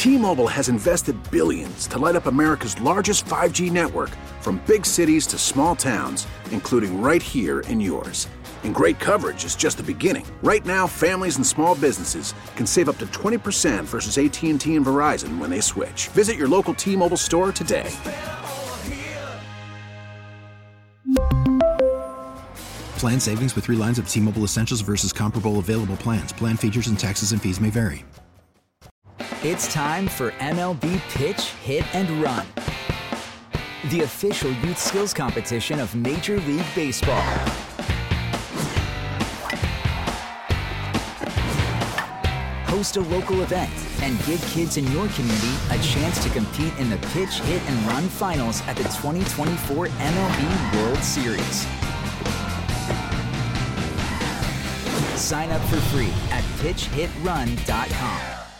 T-Mobile has invested billions to light up America's largest 5G network, from big cities to small towns, including right here in yours. And great coverage is just the beginning. Right now, families and small businesses can save up to 20% versus AT&T and Verizon when they switch. Visit your local T-Mobile store today. Plan savings with 3 lines of T-Mobile Essentials versus comparable available plans. Plan features and taxes and fees may vary. It's time for MLB Pitch, Hit, and Run, the official youth skills competition of Major League Baseball. Host a local event and give kids in your community a chance to compete in the Pitch, Hit, and Run finals at the 2024 MLB World Series. Sign up for free at pitchhitrun.com.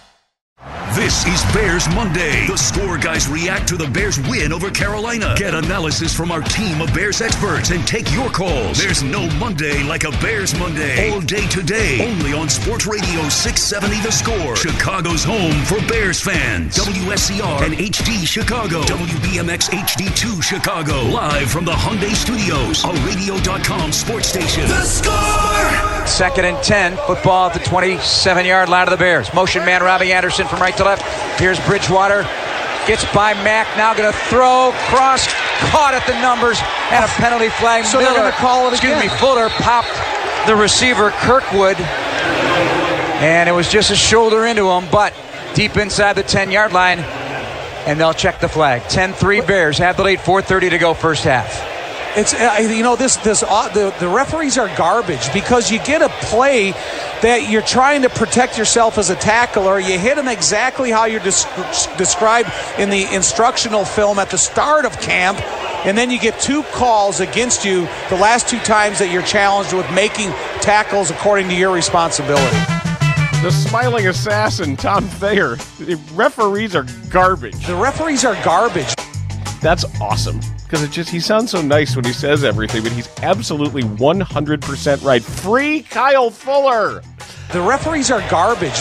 This is Bears Monday. The Score guys react to the Bears' win over Carolina. Get analysis from our team of Bears experts and take your calls. There's no Monday like a Bears Monday. All day today, only on Sports Radio 670 The Score. Chicago's home for Bears fans. WSCR and HD Chicago. WBMX HD2 Chicago. Live from the Hyundai Studios. A radio.com sports station. The Score! 2nd and 10. Football at the 27-yard line of the Bears. Motion man Robbie Anderson from right to left. Here's Bridgewater. Gets by Mack. Now going to throw. Cross. Caught at the numbers. And a penalty flag. So they're going to call it again. Fuller popped the receiver, Kirkwood. And it was just a shoulder into him, but deep inside the 10-yard line. And they'll check the flag. 10-3 Bears. Have the lead. 4:30 to go first half. It's the referees are garbage, because you get a play that you're trying to protect yourself as a tackler. You hit them exactly how you're described in the instructional film at the start of camp, and then you get 2 calls against you the last 2 times that you're challenged with making tackles according to your responsibility. The smiling assassin, Tom Thayer. The referees are garbage. The referees are garbage. That's awesome. Because he sounds so nice when he says everything, but he's absolutely 100% right. Free Kyle Fuller! The referees are garbage.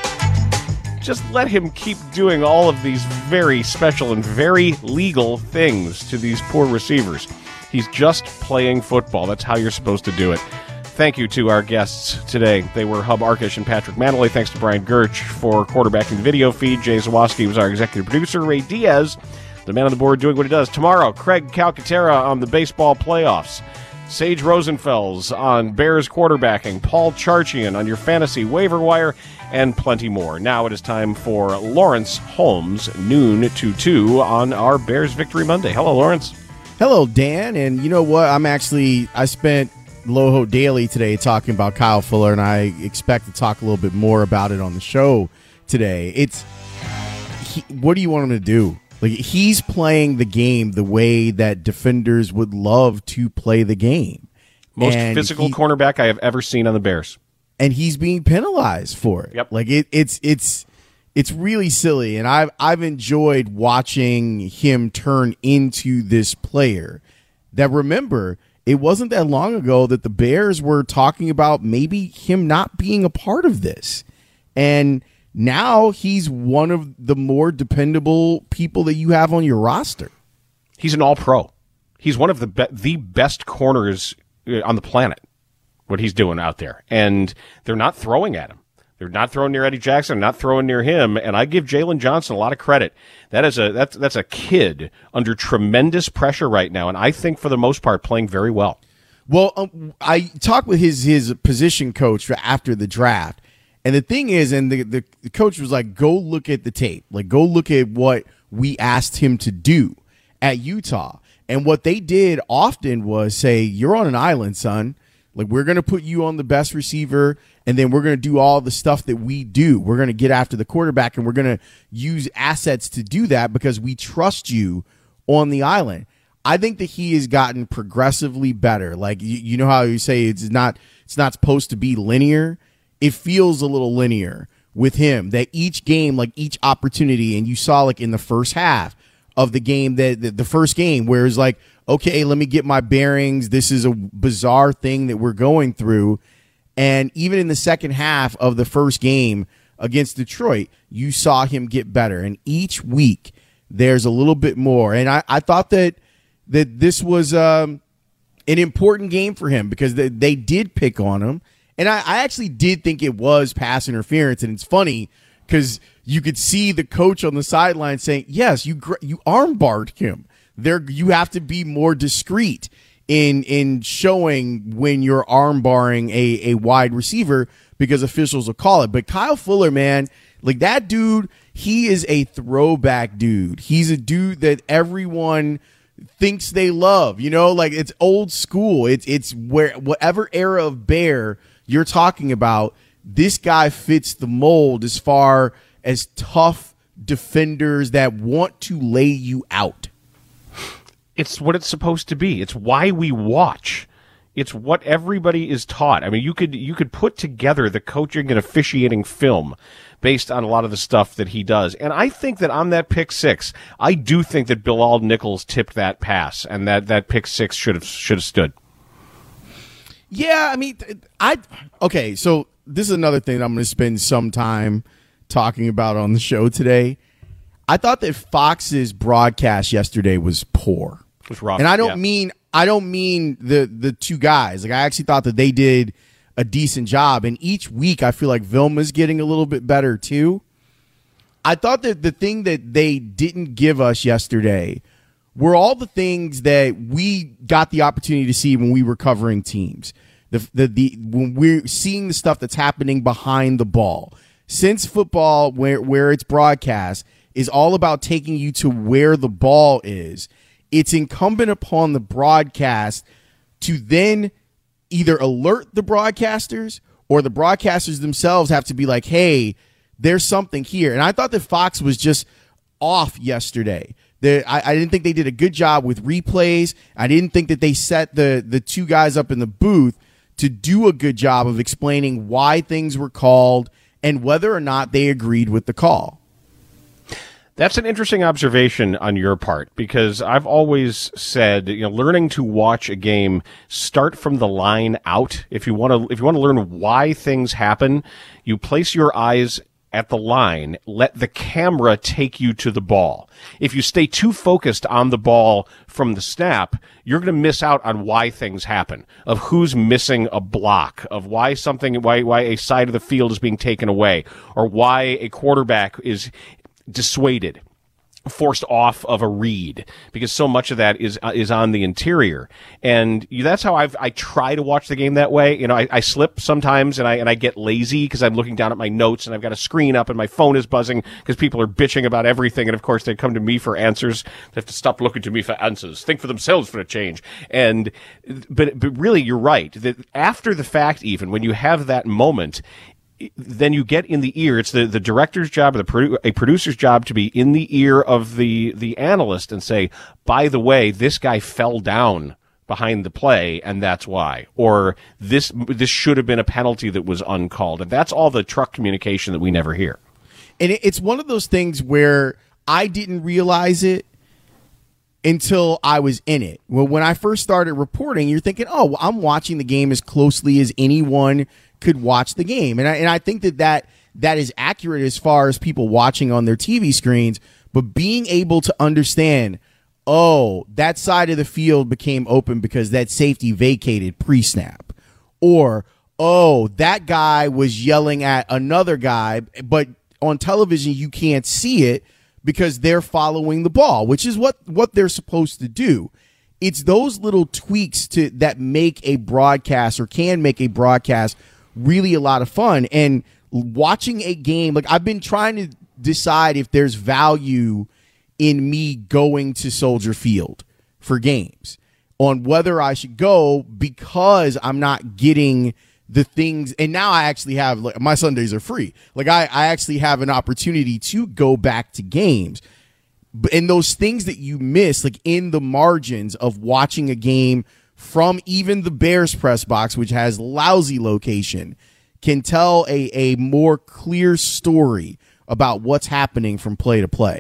Just let him keep doing all of these very special and very legal things to these poor receivers. He's just playing football. That's how you're supposed to do it. Thank you to our guests today. They were Hub Arkush and Patrick Manley. Thanks to Brian Gerch for quarterbacking the video feed. Jay Zawoski was our executive producer. Ray Diaz, the man on the board, doing what he does. Tomorrow, Craig Calcaterra on the baseball playoffs. Sage Rosenfels on Bears quarterbacking. Paul Charchian on your fantasy waiver wire, and plenty more. Now it is time for Lawrence Holmes, noon to 2 on our Bears Victory Monday. Hello, Lawrence. Hello, Dan. And you know what? I spent Loho Daily today talking about Kyle Fuller, and I expect to talk a little bit more about it on the show today. What do you want him to do? Like, he's playing the game the way that defenders would love to play the game. Most physical cornerback I have ever seen on the Bears. And he's being penalized for it. Yep. Like, it's really silly. And I've enjoyed watching him turn into this player that, remember, it wasn't that long ago that the Bears were talking about maybe him not being a part of this. And now he's one of the more dependable people that you have on your roster. He's an all-pro. He's one of the best corners on the planet, what he's doing out there. And they're not throwing at him. They're not throwing near Eddie Jackson, not throwing near him. And I give Jalen Johnson a lot of credit. That's a kid under tremendous pressure right now, and I think for the most part playing very well. Well, I talked with his position coach after the draft. And the thing is, and the coach was like, go look at the tape. Like, go look at what we asked him to do at Utah. And what they did often was say, you're on an island, son. Like, we're going to put you on the best receiver, and then we're going to do all the stuff that we do. We're going to get after the quarterback, and we're going to use assets to do that because we trust you on the island. I think that he has gotten progressively better. Like, you know how you say it's not supposed to be linear? It feels a little linear with him, that each game, like each opportunity, and you saw like in the first half of the game, the first game, where it's like, okay, let me get my bearings. This is a bizarre thing that we're going through. And even in the second half of the first game against Detroit, you saw him get better. And each week there's a little bit more. And I thought that this was an important game for him because they did pick on him. And I actually did think it was pass interference. And it's funny because you could see the coach on the sideline saying, yes, you armbarred him. You have to be more discreet in showing when you're armbarring a wide receiver because officials will call it. But Kyle Fuller, man, like that dude, he is a throwback dude. He's a dude that everyone thinks they love, like it's old school. It's where whatever era of Bear you're talking about, this guy fits the mold as far as tough defenders that want to lay you out. It's what it's supposed to be. It's why we watch. It's what everybody is taught. I mean, you could put together the coaching and officiating film based on a lot of the stuff that he does. And I think that on that pick six, I do think that Bilal Nichols tipped that pass, and that pick six should have stood. Yeah, I mean, okay, so this is another thing that I'm going to spend some time talking about on the show today. I thought that Fox's broadcast yesterday was poor. It was rough. And I don't mean the two guys. Like I actually thought that they did a decent job. And each week I feel like Vilma's getting a little bit better too. I thought that the thing that they didn't give us yesterday were all the things that we got the opportunity to see when we were covering teams. When we're seeing the stuff that's happening behind the ball. Since football, where it's broadcast, is all about taking you to where the ball is, it's incumbent upon the broadcast to then either alert the broadcasters or the broadcasters themselves have to be like, hey, there's something here. And I thought that Fox was just off yesterday. I didn't think they did a good job with replays. I didn't think that they set the two guys up in the booth to do a good job of explaining why things were called and whether or not they agreed with the call. That's an interesting observation on your part, because I've always said, learning to watch a game, start from the line out. If you want to learn why things happen, you place your eyes at the line, let the camera take you to the ball. If you stay too focused on the ball from the snap, you're going to miss out on why things happen, of who's missing a block, of why a side of the field is being taken away, or why a quarterback is dissuaded, forced off of a read, because so much of that is on the interior. And that's how I try to watch the game that way. I slip sometimes and I get lazy because I'm looking down at my notes and I've got a screen up and my phone is buzzing because people are bitching about everything. And of course they come to me for answers. They have to stop looking to me for answers. Think for themselves for a change. But really you're right that after the fact, even when you have that moment, then you get in the ear. It's the director's job, or a producer's job, to be in the ear of the analyst and say, by the way, this guy fell down behind the play, and that's why. Or this should have been a penalty that was uncalled. And that's all the truck communication that we never hear. And it's one of those things where I didn't realize it until I was in it. Well, when I first started reporting, you're thinking, oh, well, I'm watching the game as closely as anyone could watch the game. And I think that is accurate as far as people watching on their TV screens, but being able to understand, oh, that side of the field became open because that safety vacated pre-snap. Or, oh, that guy was yelling at another guy, but on television you can't see it because they're following the ball, which is what they're supposed to do. It's those little tweaks that make a broadcast, or can make a broadcast, really a lot of fun. And watching a game, like I've been trying to decide if there's value in me going to Soldier Field for games, on whether I should go, because I'm not getting the things. And now I actually have, like, my Sundays are free. Like I actually have an opportunity to go back to games. And those things that you miss, like in the margins of watching a game from even the Bears press box, which has lousy location, can tell a more clear story about what's happening from play to play.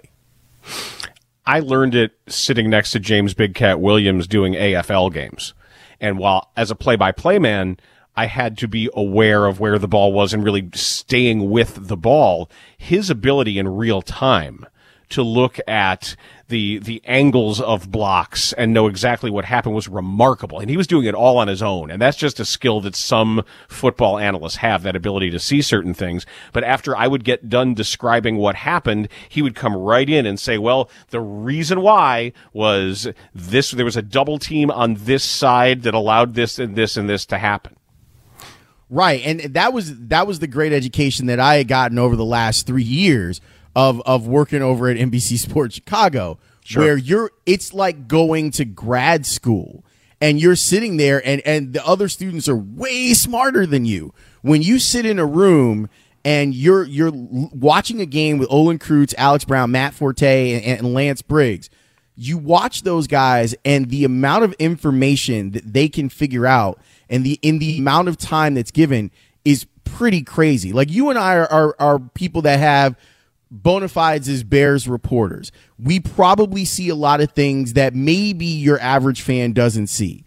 I learned it sitting next to James Big Cat Williams doing AFL games. And while as a play-by-play man, I had to be aware of where the ball was and really staying with the ball. His ability in real time to look at the angles of blocks and know exactly what happened was remarkable. And he was doing it all on his own. And that's just a skill that some football analysts have, that ability to see certain things. But after I would get done describing what happened, he would come right in and say, well, the reason why was this, there was a double team on this side that allowed this and this and this to happen. Right. And that was the great education that I had gotten over the last 3 years of working over at NBC Sports Chicago, where it's like going to grad school and you're sitting there and the other students are way smarter than you. When you sit in a room and you're watching a game with Olin Kreutz, Alex Brown, Matt Forte, and Lance Briggs, you watch those guys and the amount of information that they can figure out and in the amount of time that's given is pretty crazy. Like, you and I are people that have bona fides as Bears reporters. We probably see a lot of things that maybe your average fan doesn't see.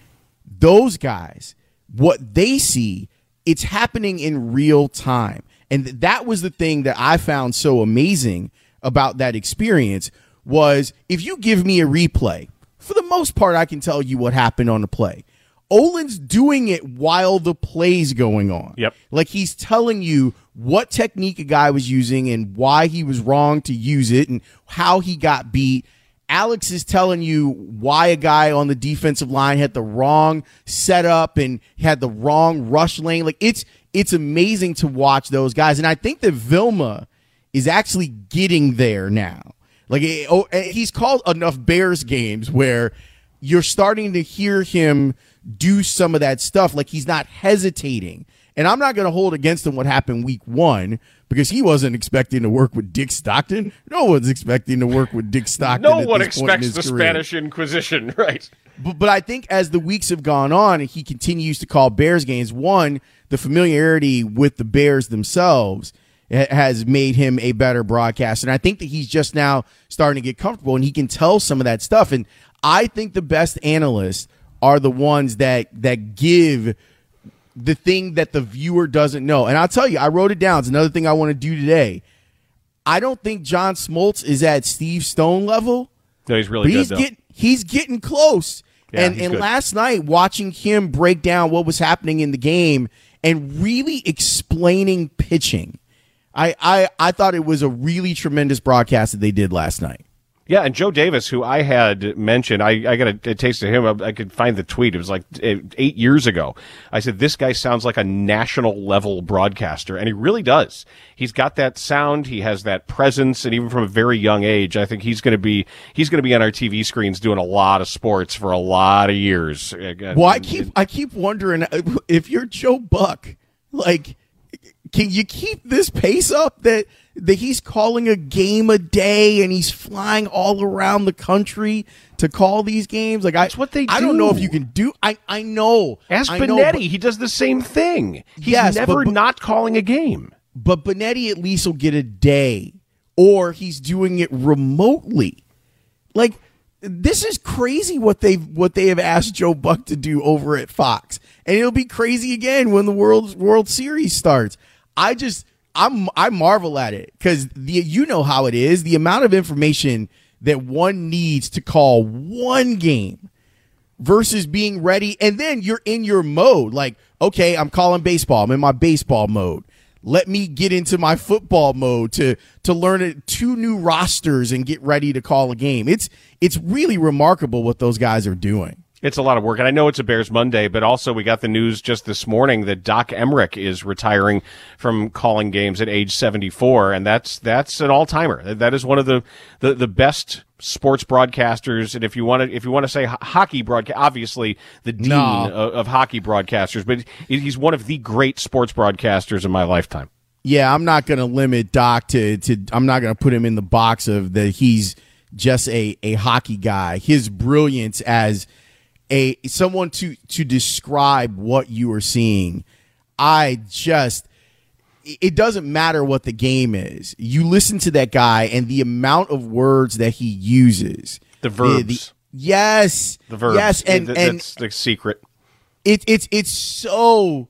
Those guys, what they see, it's happening in real time. And that was the thing that I found so amazing about that experience was, if you give me a replay, for the most part, I can tell you what happened on the play. Olin's doing it while the play's going on. Yep. Like, he's telling you what technique a guy was using and why he was wrong to use it and how he got beat. Alex is telling you why a guy on the defensive line had the wrong setup and had the wrong rush lane. Like, it's amazing to watch those guys. And I think that Vilma is actually getting there now. Like, he's called enough Bears games where you're starting to hear him do some of that stuff. Like, he's not hesitating. And I'm not going to hold against him what happened week 1, because he wasn't expecting to work with Dick Stockton. No one's expecting to work with Dick Stockton. No one expects the Spanish Inquisition, right? But I think as the weeks have gone on and he continues to call Bears games, one, the familiarity with the Bears themselves has made him a better broadcaster. And I think that he's just now starting to get comfortable and he can tell some of that stuff. And I think the best analysts are the ones that give the thing that the viewer doesn't know. And I'll tell you, I wrote it down. It's another thing I want to do today. I don't think John Smoltz is at Steve Stone level. No, he's really good, though. He's getting close. Yeah, and last night, watching him break down what was happening in the game and really explaining pitching, I thought it was a really tremendous broadcast that they did last night. Yeah, and Joe Davis, who I had mentioned, I got a taste of him. I could find the tweet. It was like 8 years ago. I said, this guy sounds like a national-level broadcaster, and he really does. He's got that sound. He has that presence, and even from a very young age, I think he's going to be on our TV screens doing a lot of sports for a lot of years. Well, I keep wondering if you're Joe Buck, like, can you keep this pace up that he's calling a game a day and he's flying all around the country to call these games? Like, that's what they do. I don't know if you can do. I know. Ask Benetti. He does the same thing. He's never not calling a game. But Benetti at least will get a day, or he's doing it remotely. Like, this is crazy what they have asked Joe Buck to do over at Fox, and it'll be crazy again when the World Series starts. I marvel at it because you know how it is. The amount of information that one needs to call one game versus being ready, and then you're in your mode. Like, okay, I'm calling baseball. I'm in my baseball mode. Let me get into my football mode to learn 2 new rosters and get ready to call a game. It's really remarkable what those guys are doing. It's a lot of work, and I know it's a Bears Monday, but also we got the news just this morning that Doc Emmerich is retiring from calling games at age 74, and that's an all-timer. That is one of the best sports broadcasters, and if you want to say hockey broadcast, obviously the dean of hockey broadcasters, but he's one of the great sports broadcasters in my lifetime. Yeah, I'm not going to limit Doc to I'm not going to put him in the box of that he's just a hockey guy. His brilliance as someone to describe what you are seeing, it doesn't matter what the game is. You listen to that guy and the amount of words that he uses. The verbs. Yes. The verbs. Yes. And that's the secret. it's so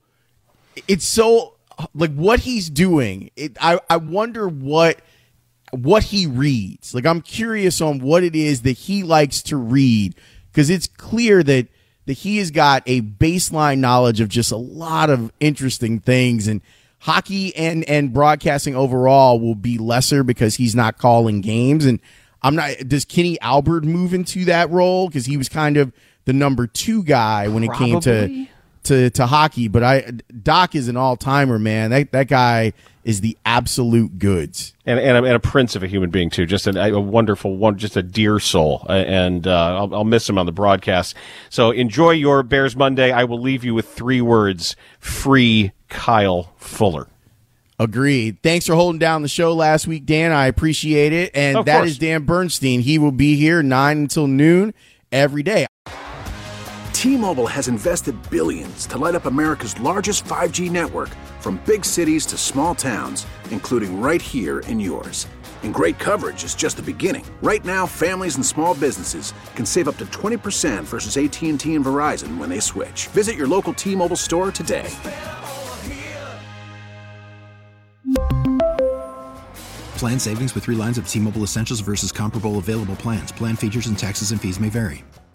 like what he's doing. I wonder what he reads. Like, I'm curious on what it is that he likes to read, because it's clear that he has got a baseline knowledge of just a lot of interesting things, and hockey and broadcasting overall will be lesser because he's not calling games. And does Kenny Albert move into that role? Because he was kind of the number 2 guy when it came to hockey. But Doc is an all-timer, man. That guy is the absolute goods. And a prince of a human being, too. Just a wonderful one, just a dear soul. And I'll miss him on the broadcast. So enjoy your Bears Monday. I will leave you with 3 words: free Kyle Fuller. Agreed. Thanks for holding down the show last week, Dan. I appreciate it. And that is Dan Bernstein. He will be here 9 until noon every day. T-Mobile has invested billions to light up America's largest 5G network, from big cities to small towns, including right here in yours. And great coverage is just the beginning. Right now, families and small businesses can save up to 20% versus AT&T and Verizon when they switch. Visit your local T-Mobile store today. Plan savings with 3 lines of T-Mobile Essentials versus comparable available plans. Plan features and taxes and fees may vary.